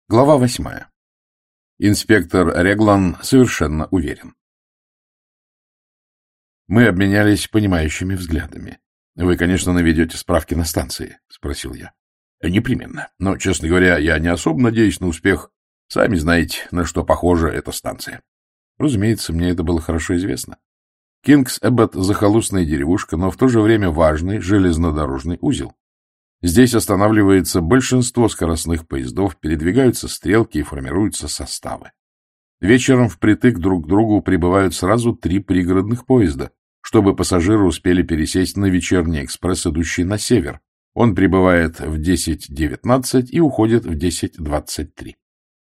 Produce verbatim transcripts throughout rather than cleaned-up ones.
Глава восьмая. Инспектор Реглан совершенно уверен. Мы обменялись понимающими взглядами. — Вы, конечно, наведете справки на станции? — спросил я. — Непременно. Но, честно говоря, я не особо надеюсь на успех. Сами знаете, на что похожа эта станция. Разумеется, мне это было хорошо известно. Кингс-Эббот — захолустная деревушка, но в то же время важный железнодорожный узел. Здесь останавливается большинство скоростных поездов, передвигаются стрелки и формируются составы. Вечером впритык друг к другу прибывают сразу три пригородных поезда, чтобы пассажиры успели пересесть на вечерний экспресс, идущий на север. Он прибывает в десять девятнадцать и уходит в десять двадцать три.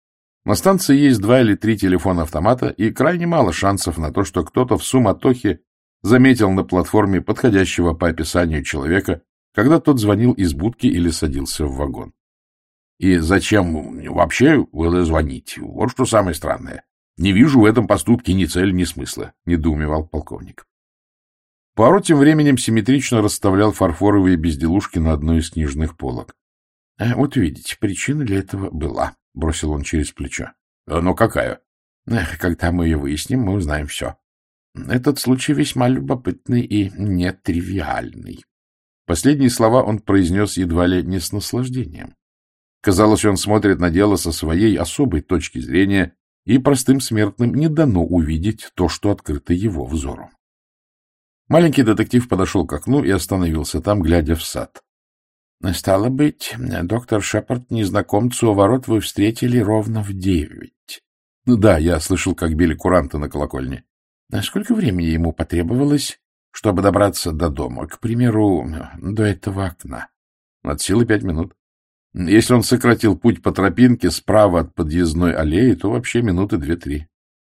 На станции есть два или три телефона-автомата, и крайне мало шансов на то, что кто-то в суматохе заметил на платформе подходящего по описанию человека, когда тот звонил из будки или садился в вагон. И зачем вообще было звонить? Вот что самое странное. Не вижу в этом поступке ни цели, ни смысла, — недоумевал полковник. Пуаро тем временем симметрично расставлял фарфоровые безделушки на одной из книжных полок. — Вот видите, причина для этого была, — бросил он через плечо. — Но какая? — Когда мы ее выясним, мы узнаем все. Этот случай весьма любопытный и нетривиальный. Последние слова он произнес едва ли не с наслаждением. Казалось, он смотрит на дело со своей особой точки зрения, и простым смертным не дано увидеть то, что открыто его взору. Маленький детектив подошел к окну и остановился там, глядя в сад. — Стало быть, доктор Шепард, незнакомцу у ворот вы встретили ровно в девять. — Да, я слышал, как били куранты на колокольне. — Сколько времени ему потребовалось, чтобы добраться до дома, к примеру, до этого окна? — От силы пять минут. Если он сократил путь по тропинке справа от подъездной аллеи, то вообще минуты две-три.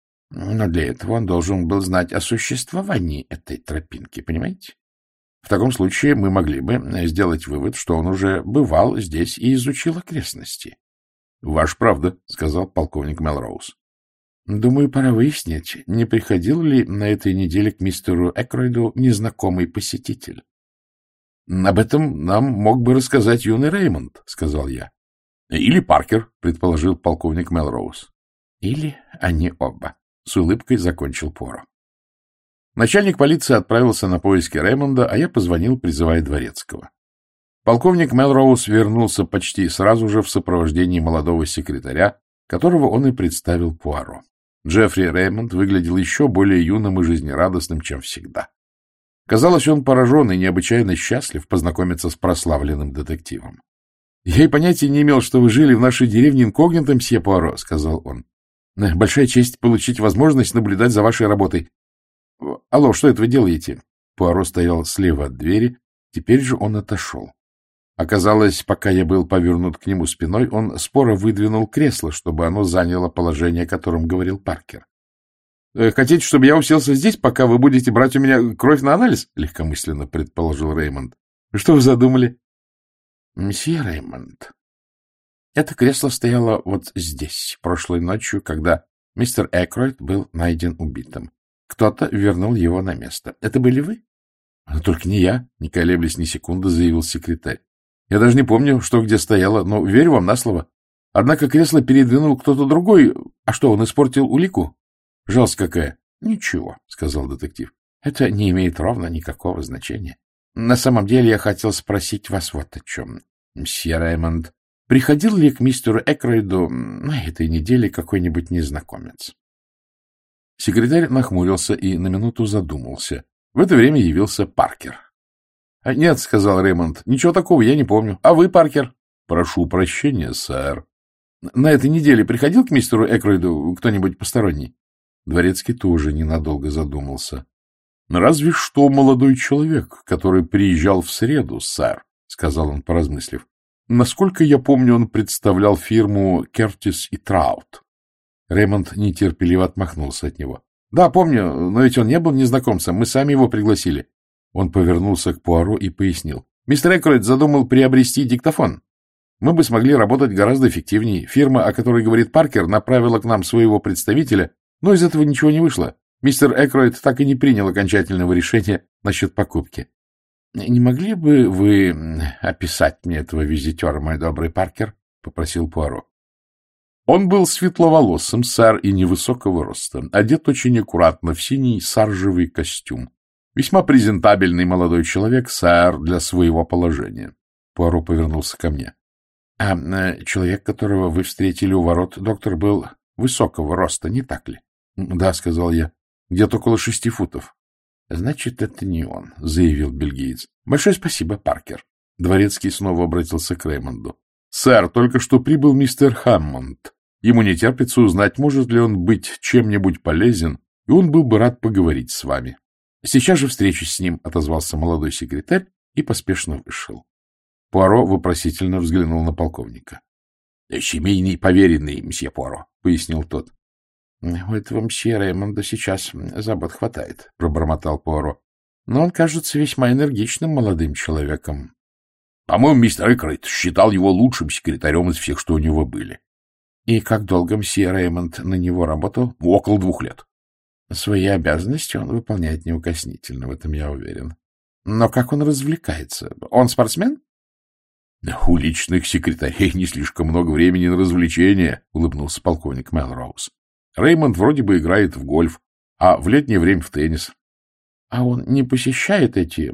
Но для этого он должен был знать о существовании этой тропинки, понимаете? В таком случае мы могли бы сделать вывод, что он уже бывал здесь и изучил окрестности. — Ваша правда, — сказал полковник Мелроуз. — Думаю, пора выяснить, не приходил ли на этой неделе к мистеру Экройду незнакомый посетитель. — Об этом нам мог бы рассказать юный Реймонд, — сказал я. — Или Паркер, — предположил полковник Мелроуз. — Или они оба, — с улыбкой закончил Пуаро. Начальник полиции отправился на поиски Реймонда, а я позвонил, призывая дворецкого. Полковник Мелроуз вернулся почти сразу же в сопровождении молодого секретаря, которого он и представил Пуаро. Джеффри Реймонд выглядел еще более юным и жизнерадостным, чем всегда. Казалось, он поражен и необычайно счастлив познакомиться с прославленным детективом. — Я и понятия не имел, что вы жили в нашей деревне инкогнито, мсье Пуаро, — сказал он. — Большая честь получить возможность наблюдать за вашей работой. — Алло, что это вы делаете? Пуаро стоял слева от двери, теперь же он отошел. Оказалось, пока я был повернут к нему спиной, он споро выдвинул кресло, чтобы оно заняло положение, о котором говорил Паркер. — Хотите, чтобы я уселся здесь, пока вы будете брать у меня кровь на анализ? — легкомысленно предположил Реймонд. — Что вы задумали? — Мсье Реймонд, это кресло стояло вот здесь, прошлой ночью, когда мистер Экройд был найден убитым. Кто-то вернул его на место. Это были вы? — Только не я, — не колеблясь ни секунды, заявил секретарь. — Я даже не помню, что где стояло, но верю вам на слово. Однако кресло передвинул кто-то другой. А что, он испортил улику? — Жалость какая. — Ничего, — сказал детектив. — Это не имеет ровно никакого значения. На самом деле я хотел спросить вас вот о чем. Мсье Реймонд, приходил ли к мистеру Экройду на этой неделе какой-нибудь незнакомец? Секретарь нахмурился и на минуту задумался. В это время явился Паркер. — Нет, — сказал Реймонд, — ничего такого я не помню. А вы, Паркер? — Прошу прощения, сэр. — На этой неделе приходил к мистеру Экройду кто-нибудь посторонний? Дворецкий тоже ненадолго задумался. — Разве что молодой человек, который приезжал в среду, сэр, — сказал он, поразмыслив. — Насколько я помню, он представлял фирму Кертис и Траут. Реймонд нетерпеливо отмахнулся от него. — Да, помню, но ведь он не был незнакомцем, мы сами его пригласили. Он повернулся к Пуаро и пояснил. — Мистер Экройд задумал приобрести диктофон. Мы бы смогли работать гораздо эффективнее. Фирма, о которой говорит Паркер, направила к нам своего представителя, но из этого ничего не вышло. Мистер Экройд так и не принял окончательного решения насчет покупки. — Не могли бы вы описать мне этого визитера, мой добрый Паркер? — попросил Пуаро. Он был светловолосым, сэр, и невысокого роста, одет очень аккуратно в синий саржевый костюм. Весьма презентабельный молодой человек, сэр, для своего положения. Пуаро повернулся ко мне. — А человек, которого вы встретили у ворот, доктор, был высокого роста, не так ли? — Да, — сказал я, — где-то около шести футов. — Значит, это не он, — заявил бельгиец. — Большое спасибо, Паркер. Дворецкий снова обратился к Реймонду. — Сэр, только что прибыл мистер Хаммонд. Ему не терпится узнать, может ли он быть чем-нибудь полезен, и он был бы рад поговорить с вами. — Сейчас же встречусь с ним, — отозвался молодой секретарь и поспешно вышел. Пуаро вопросительно взглянул на полковника. — Семейный поверенный, мсье Пуаро, — пояснил тот. — У этого мсье Реймонда сейчас забот хватает, — пробормотал Пуаро. — Но он кажется весьма энергичным молодым человеком. — По-моему, мистер Экрейт считал его лучшим секретарем из всех, что у него были. — И как долго мсье Реймонд на него работал? — Около двух лет. — Свои обязанности он выполняет неукоснительно, в этом я уверен. Но как он развлекается? Он спортсмен? — У личных секретарей не слишком много времени на развлечения, — улыбнулся полковник Мелроуз. — Реймонд вроде бы играет в гольф, а в летнее время в теннис. — А он не посещает эти,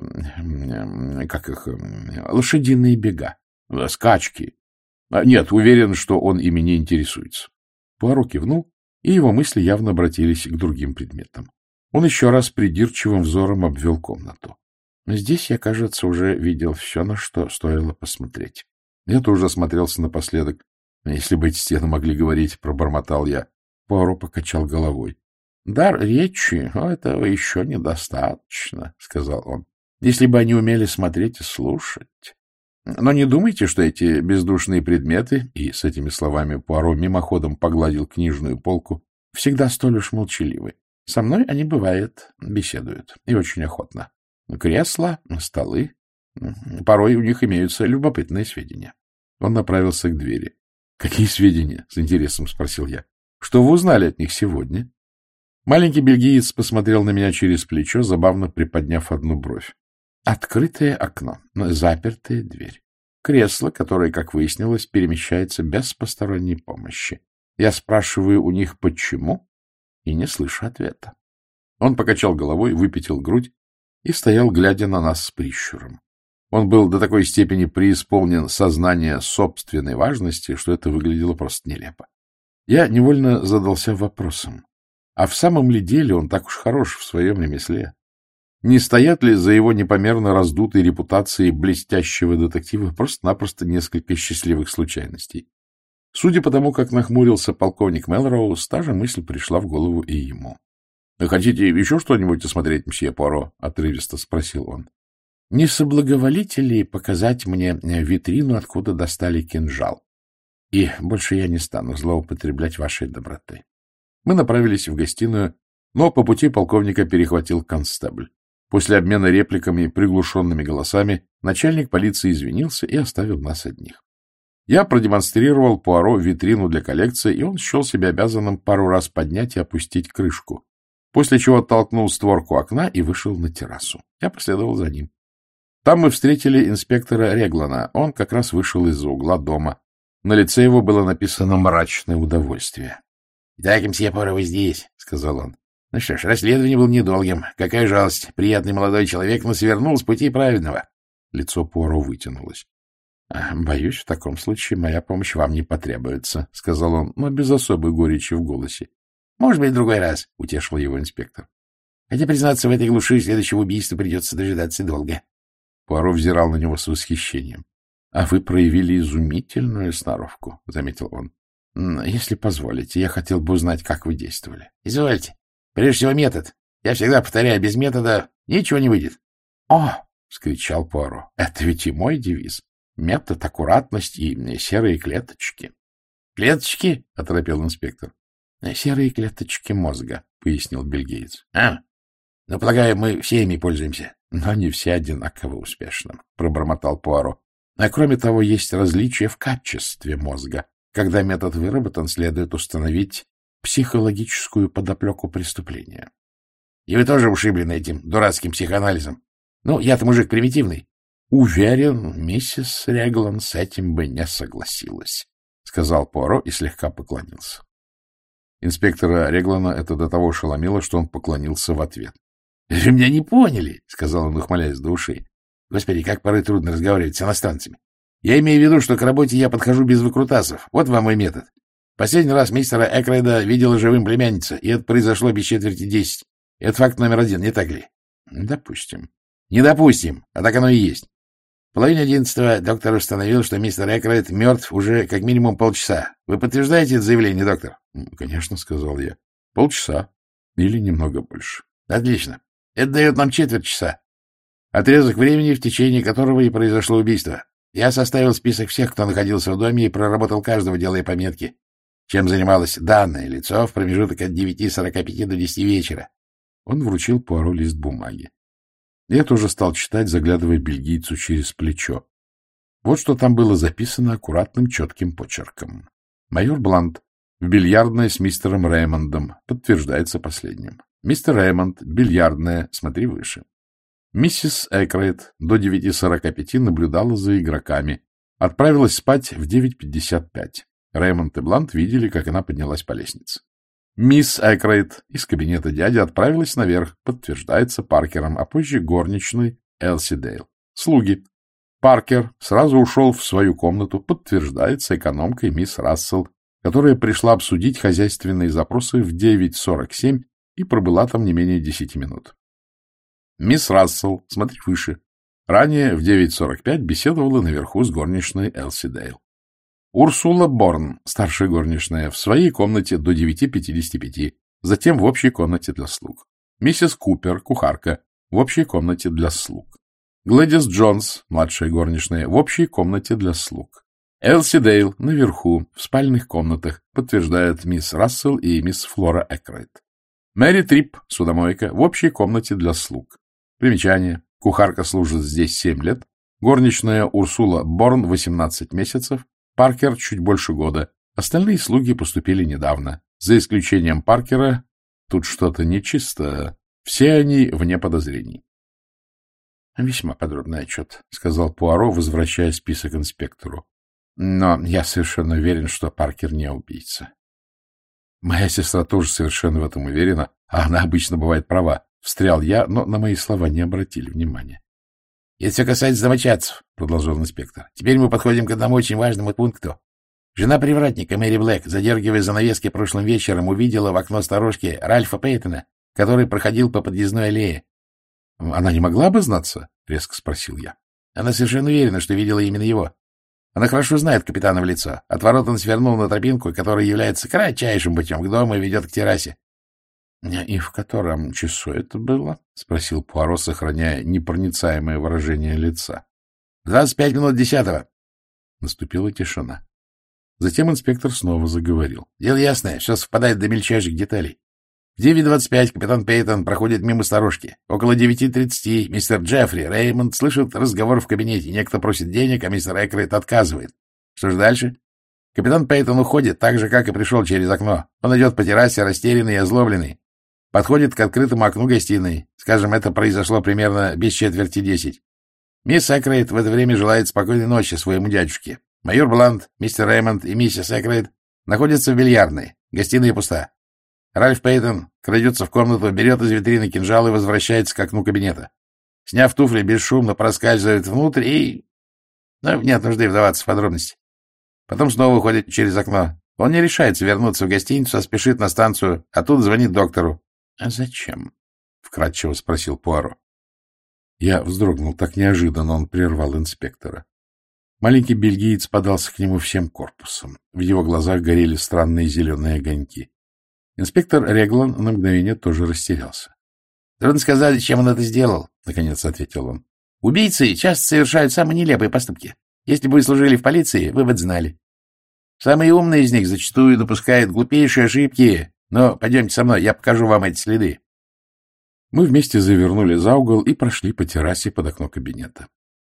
как их, лошадиные бега? — Скачки. — Нет, уверен, что он ими не интересуется. Пуаро кивнул, и его мысли явно обратились к другим предметам. Он еще раз придирчивым взором обвел комнату. Здесь я, кажется, уже видел все, на что стоило посмотреть. Я тоже осмотрелся напоследок. Если бы эти стены могли говорить, пробормотал я. Пуаро покачал головой. — Дар речи, этого еще недостаточно, — сказал он. — Если бы они умели смотреть и слушать. Но не думайте, что эти бездушные предметы, и с этими словами Пуаро мимоходом погладил книжную полку, всегда столь уж молчаливы. Со мной они, бывает, беседуют, и очень охотно. Кресла, столы. Порой у них имеются любопытные сведения. Он направился к двери. — Какие сведения? — с интересом спросил я. — Что вы узнали от них сегодня? Маленький бельгиец посмотрел на меня через плечо, забавно приподняв одну бровь. Открытое окно, запертая дверь. Кресло, которое, как выяснилось, перемещается без посторонней помощи. Я спрашиваю у них, почему, и не слышу ответа. Он покачал головой, выпятил грудь и стоял, глядя на нас с прищуром. Он был до такой степени преисполнен сознания собственной важности, что это выглядело просто нелепо. Я невольно задался вопросом, а в самом ли деле он так уж хорош в своем ремесле? Не стоят ли за его непомерно раздутой репутацией блестящего детектива просто-напросто несколько счастливых случайностей? Судя по тому, как нахмурился полковник Мелроуз, та же мысль пришла в голову и ему. — Хотите еще что-нибудь осмотреть, мсье Пуаро? — отрывисто спросил он. — Не соблаговолите ли показать мне витрину, откуда достали кинжал? И больше я не стану злоупотреблять вашей добротой. Мы направились в гостиную, но по пути полковника перехватил констебль. После обмена репликами и приглушенными голосами начальник полиции извинился и оставил нас одних. Я продемонстрировал Пуаро витрину для коллекции, и он счел себя обязанным пару раз поднять и опустить крышку, после чего оттолкнул створку окна и вышел на террасу. Я последовал за ним. Там мы встретили инспектора Реглана. Он как раз вышел из-за угла дома. На лице его было написано мрачное удовольствие. — Итак, мсье Пуаро, вы здесь, — сказал он. — Ну что ж, расследование было недолгим. Какая жалость. Приятный молодой человек, но свернул с пути праведного. Лицо Пуаро вытянулось. — Боюсь, в таком случае моя помощь вам не потребуется, — сказал он, но без особой горечи в голосе. — Может быть, в другой раз, — утешил его инспектор. — Хотя, признаться, в этой глуши следующего убийства придется дожидаться долго. Пуаро взирал на него с восхищением. — А вы проявили изумительную сноровку, — заметил он. — Если позволите, я хотел бы узнать, как вы действовали. — Извольте. Прежде всего, метод. Я всегда повторяю, без метода ничего не выйдет. — О! — вскричал Пуаро. — Это ведь и мой девиз. Метод, аккуратность и серые клеточки. — Клеточки? — оторопел инспектор. — Серые клеточки мозга, — пояснил бельгиец. — А, ну, полагаю, мы все ими пользуемся. — Но не все одинаково успешно, — пробормотал Пуаро. — А кроме того, есть различия в качестве мозга. Когда метод выработан, следует установить психологическую подоплеку преступления. — И вы тоже ушиблены этим дурацким психоанализом? Ну, я-то мужик примитивный. — Уверен, миссис Реглан с этим бы не согласилась, — сказал Пуаро и слегка поклонился. Инспектора Реглана это до того ошеломило, что он поклонился в ответ. — Вы меня не поняли, — сказал он, ухмыляясь до ушей. — Господи, как порой трудно разговаривать с иностранцами. Я имею в виду, что к работе я подхожу без выкрутасов. Вот вам мой метод. Последний раз мистера Экрейда видела живым племянница, и это произошло без четверти десять. Это факт номер один, не так ли? — Допустим. — Не допустим, а так оно и есть. В половине одиннадцатого доктор установил, что мистер Экрейд мертв уже как минимум полчаса. Вы подтверждаете это заявление, доктор? — Конечно, — сказал я. — Полчаса. Или немного больше. — Отлично. Это дает нам четверть часа. Отрезок времени, в течение которого и произошло убийство. Я составил список всех, кто находился в доме, и проработал каждого, делая пометки, чем занималось данное лицо в промежуток от девяти сорока пяти до десяти вечера. Он вручил Пуаро лист бумаги. Я тоже стал читать, заглядывая бельгийцу через плечо. Вот что там было записано аккуратным, четким почерком. Майор Блант в бильярдной с мистером Реймондом. Подтверждается последним. Мистер Реймонд, бильярдная, смотри выше. Миссис Экрейд до девяти сорока пяти наблюдала за игроками. Отправилась спать в девять пятьдесят пять. Реймонд и Блант видели, как она поднялась по лестнице. Мисс Экрейд из кабинета дяди отправилась наверх, подтверждается Паркером, а позже горничной Элси Дейл. Слуги. Паркер сразу ушел в свою комнату, подтверждается экономкой мисс Рассел, которая пришла обсудить хозяйственные запросы в девять сорок семь и пробыла там не менее десяти минут. Мисс Рассел, смотри выше, ранее в девять сорок пять беседовала наверху с горничной Элси Дейл. Урсула Борн, старшая горничная, в своей комнате до девяти пятидесяти пяти, затем в общей комнате для слуг. Миссис Купер, кухарка, в общей комнате для слуг. Глэдис Джонс, младшая горничная, в общей комнате для слуг. Элси Дейл наверху, в спальных комнатах, подтверждают мисс Рассел и мисс Флора Экрейд. Мэри Трип, судомойка, в общей комнате для слуг. Примечание. Кухарка служит здесь семь лет, горничная Урсула Борн восемнадцать месяцев, Паркер чуть больше года. Остальные слуги поступили недавно. За исключением Паркера, тут что-то нечисто. Все они вне подозрений. — Весьма подробный отчет, — сказал Пуаро, возвращая список инспектору. — Но я совершенно уверен, что Паркер не убийца. Моя сестра тоже совершенно в этом уверена, а она обычно бывает права. Встрял я, но на мои слова не обратили внимания. — Это все касается домочадцев, — продолжал инспектор. — Теперь мы подходим к одному очень важному пункту. Жена привратника Мэри Блэк, задергивая занавески прошлым вечером, увидела в окно сторожки Ральфа Пейтона, который проходил по подъездной аллее. — Она не могла бы знаться? — резко спросил я. — Она совершенно уверена, что видела именно его. Она хорошо знает капитана в лицо. От ворот он свернул на тропинку, которая является кратчайшим путем к дому и ведет к террасе. — И в котором часу это было? — спросил Пуаро, сохраняя непроницаемое выражение лица. — Двадцать пять минут десятого. Наступила тишина. Затем инспектор снова заговорил. — Дело ясное, все совпадает до мельчайших деталей. В девять двадцать пять капитан Пейтон проходит мимо сторожки. Около девяти тридцати мистер Джеффри Реймонд слышит разговор в кабинете. Некто просит денег, а мистер Экрейд отказывает. Что же дальше? Капитан Пейтон уходит, так же, как и пришел через окно. Он идет по террасе, растерянный и озлобленный. Подходит к открытому окну гостиной. Скажем, это произошло примерно без четверти десять. Мисс Экрейд в это время желает спокойной ночи своему дядюшке. Майор Блант, мистер Реймонд и миссис Экрейд находятся в бильярдной. Гостиная пуста. Ральф Пейтон крадется в комнату, берет из витрины кинжал и возвращается к окну кабинета. Сняв туфли, бесшумно проскальзывает внутрь и... Ну, нет нужды вдаваться в подробности. Потом снова уходит через окно. Он не решается вернуться в гостиницу, а спешит на станцию, а тут звонит доктору. — А зачем? — вкратчиво спросил Пуаро. Я вздрогнул. Так неожиданно он прервал инспектора. Маленький бельгиец подался к нему всем корпусом. В его глазах горели странные зеленые огоньки. Инспектор Реглан на мгновение тоже растерялся. — Трудно сказать, зачем он это сделал, — наконец ответил он. — Убийцы часто совершают самые нелепые поступки. Если бы вы служили в полиции, вы бы это знали. Самые умные из них зачастую допускают глупейшие ошибки. Но пойдемте со мной, я покажу вам эти следы. Мы вместе завернули за угол и прошли по террасе под окно кабинета.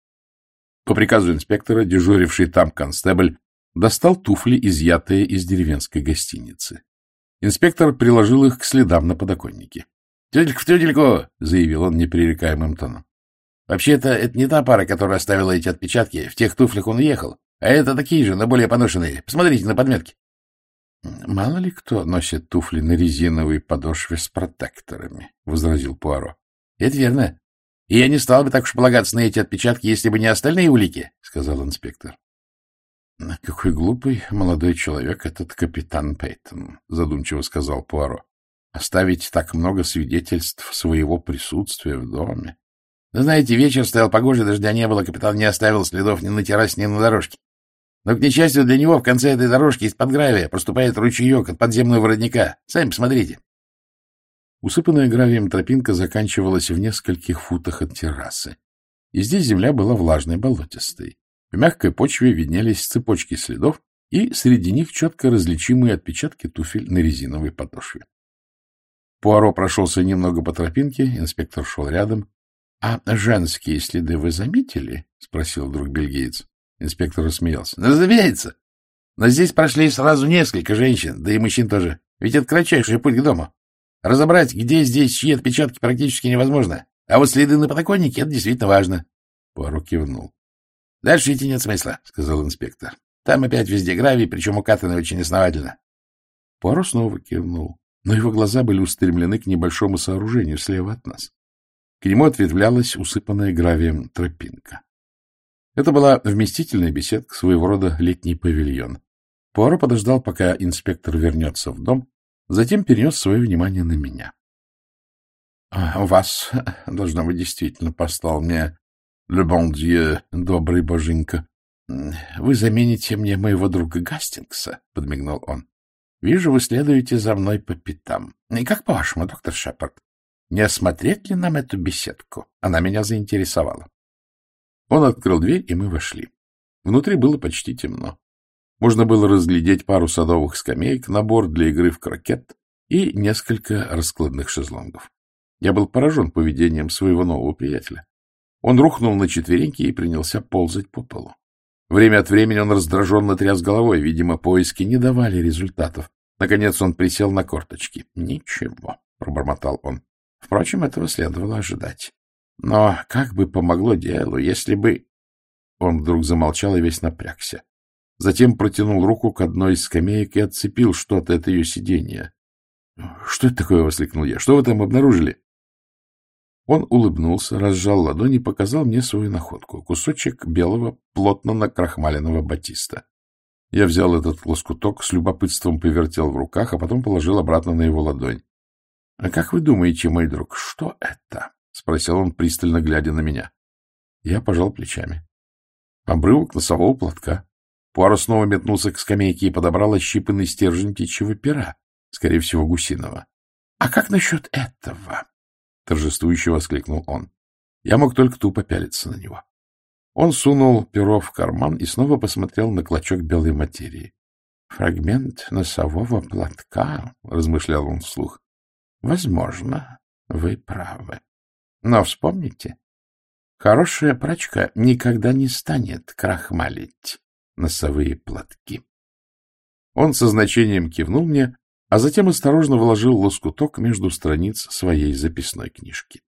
По приказу инспектора, дежуривший там констебль достал туфли, изъятые из деревенской гостиницы. Инспектор приложил их к следам на подоконнике. — Тютелька в тютельку! — заявил он непререкаемым тоном. — Вообще-то это не та пара, которая оставила эти отпечатки. В тех туфлях он уехал. А это такие же, но более поношенные. Посмотрите на подметки. — Мало ли кто носит туфли на резиновой подошве с протекторами, — возразил Пуаро. — Это верно. И я не стал бы так уж полагаться на эти отпечатки, если бы не остальные улики, — сказал инспектор. — Какой глупый молодой человек этот капитан Пейтон, — задумчиво сказал Пуаро. — Оставить так много свидетельств своего присутствия в доме. — Знаете, вечер стоял погожий, дождя не было, капитан не оставил следов ни на террасе, ни на дорожке. Но, к несчастью для него, в конце этой дорожки из-под гравия проступает ручеек от подземного родника. Сами посмотрите. Усыпанная гравием тропинка заканчивалась в нескольких футах от террасы. И здесь земля была влажной, болотистой. В мягкой почве виднелись цепочки следов, и среди них четко различимые отпечатки туфель на резиновой подошве. Пуаро прошелся немного по тропинке, инспектор шел рядом. — А женские следы вы заметили? — спросил вдруг бельгиец. Инспектор рассмеялся. — Разумеется. Но здесь прошли сразу несколько женщин, да и мужчин тоже. Ведь это кратчайший путь к дому. Разобрать, где здесь чьи отпечатки, практически невозможно. А вот следы на подоконнике — это действительно важно. Пуаро кивнул. — Дальше идти нет смысла, — сказал инспектор. — Там опять везде гравий, причем укатаны очень основательно. Пуаро снова кивнул, но его глаза были устремлены к небольшому сооружению слева от нас. К нему ответвлялась усыпанная гравием тропинка. Это была вместительная беседка, своего рода летний павильон. Пуаро подождал, пока инспектор вернется в дом, затем перенес свое внимание на меня. — Вас, должно быть, действительно послал мне le bon Dieu, добрый боженька. Вы замените мне моего друга Гастингса, — подмигнул он. — Вижу, вы следуете за мной по пятам. И как по-вашему, доктор Шепард, не осмотреть ли нам эту беседку? Она меня заинтересовала. Он открыл дверь, и мы вошли. Внутри было почти темно. Можно было разглядеть пару садовых скамеек, набор для игры в крокет и несколько раскладных шезлонгов. Я был поражен поведением своего нового приятеля. Он рухнул на четвереньки и принялся ползать по полу. Время от времени он раздраженно тряс головой, видимо, поиски не давали результатов. Наконец он присел на корточки. — Ничего, — пробормотал он. Впрочем, этого следовало ожидать. Но как бы помогло делу, если бы... Он вдруг замолчал и весь напрягся. Затем протянул руку к одной из скамеек и отцепил что-то от ее сиденья. — Что это такое? — воскликнул я. — Что вы там обнаружили? Он улыбнулся, разжал ладонь и показал мне свою находку — кусочек белого, плотно накрахмаленного батиста. Я взял этот лоскуток, с любопытством повертел в руках, а потом положил обратно на его ладонь. — А как вы думаете, мой друг, что это? — спросил он, пристально глядя на меня. Я пожал плечами. Обрывок носового платка. Пуаро снова метнулся к скамейке и подобрал ощипанный стержень птичьего пера, скорее всего, гусиного. — А как насчет этого? — торжествующе воскликнул он. Я мог только тупо пялиться на него. Он сунул перо в карман и снова посмотрел на клочок белой материи. — Фрагмент носового платка, — размышлял он вслух. — Возможно, вы правы. Но вспомните, хорошая прачка никогда не станет крахмалить носовые платки. Он со значением кивнул мне, а затем осторожно вложил лоскуток между страниц своей записной книжки.